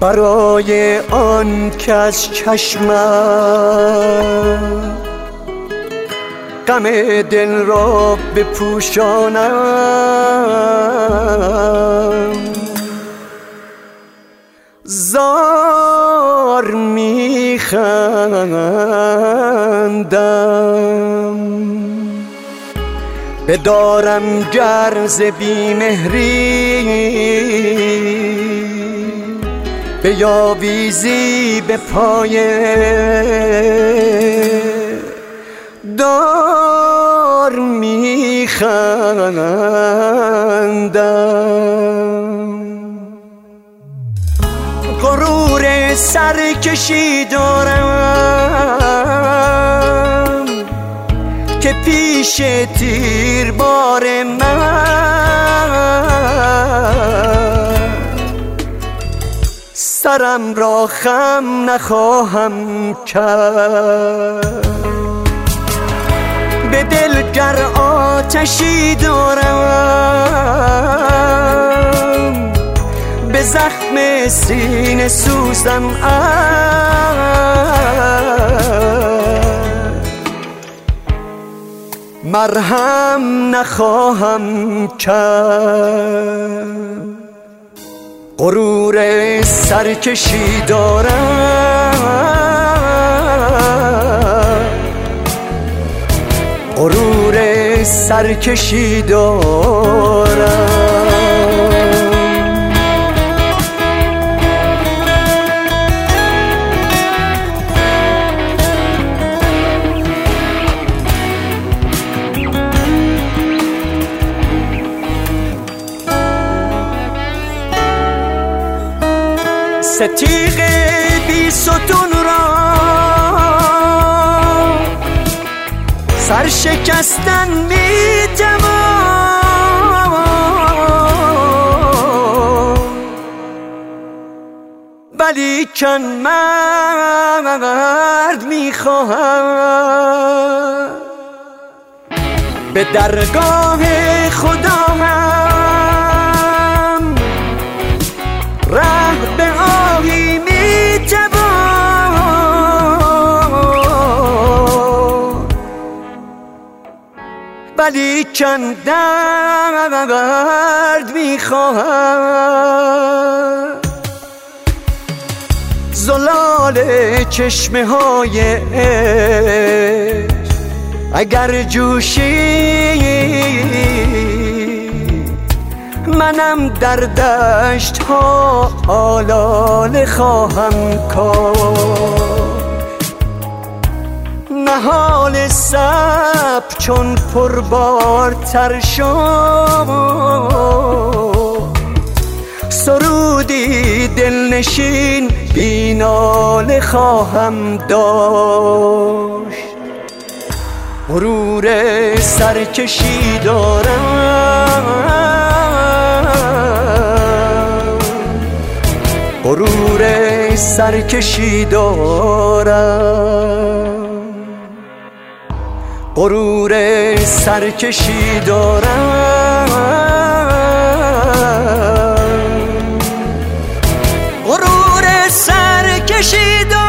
برای آن که از چشمم غم دل را بپوشانم. زار میخندم بدارم گرز بیمهری بیاویزی به پای دار میخندم. غرور سرکشی دارم که پیش تیربار من سرم را خم نخواهم کرد. به دل گر آتشی دارم به زخم سینه سوزم مرهم نخواهم کرد. غرور سرکشی دارم، غرور سرکشی دارم. ستیغ بی ستون را سرشکستن می توان، ولیکن مرد می خواهم به درگاه خدا هم ره به آهی می توان، ولیکن درد می خواهم. زلال چشمه های عشق اگر جوشید منم در دشت ها آلاله خواهم کاشت. نهال صبر چون پربارتر شد سرودی دلنشین بی ناله خواهم داشت. غرور سرکشی دارم، غرور سرکشی دارم، غرور سرکشی دارم، غرور سرکشی دارم.